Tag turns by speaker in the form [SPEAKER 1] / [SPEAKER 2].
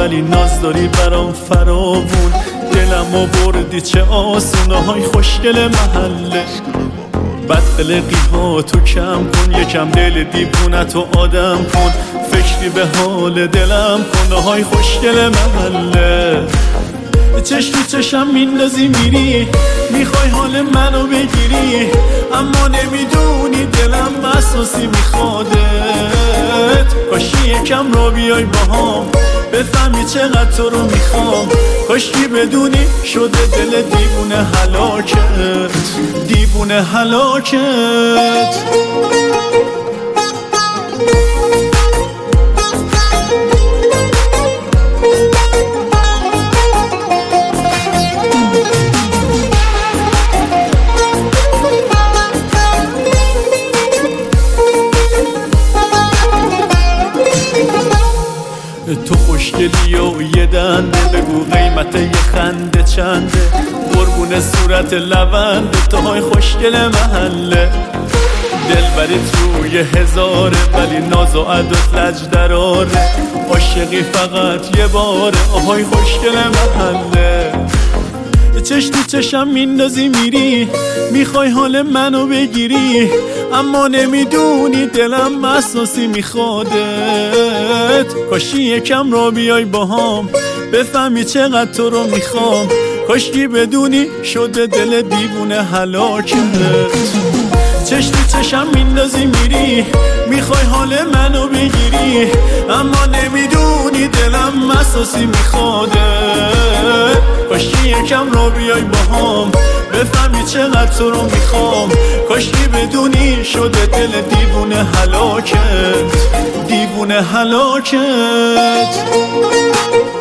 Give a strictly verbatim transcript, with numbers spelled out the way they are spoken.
[SPEAKER 1] ولی ناز داری برام فراوون. دلمو بردی چه آسونه های خوشگل محله. بد قلقی ها تو کم کن، یکم دل دیوونتو آدم کن. فکری به حال دلم کن های خوشگل محله. چش تو چشم میندازی میری، میخوای حال منو بگیری، اما نمیدونی دلم اساسی میخوادت. کاشی یکم را بیای باهام، بفهمی چقدر تو رو میخوام. کاشکی بدونی شده دل دیوونه هلاکت، دیوونه هلاکت. تو خوشگلی و یه دنده، بگو قیمت یه خنده چنده. قربون صورت لبنده تو های خوشگل محله. دلبریت روی هزاره ولی ناز و عدت لج دراره. عاشقی فقط یه باره آهای خوشگل محله. چش تو چشم میندازی میری، میخوای حال منو بگیری، اما نمیدونی دلم اساسی میخوادت. کاشی یکم را بیای باهام، بفهمی چقدر تو رو میخوام. کاشکی بدونی شده دل دیوونه هلاکت. چش تو چشم میندازی میری، میخوای حال منو بگیری، اما نمیدونی دلم اساسی میخوادت. کاشکی یکم را بیای باهام، بفهمی چقدر تو رو میخوام. کاشکی بدونی شده دل دیوونه هلاکت، دیوونه هلاکت.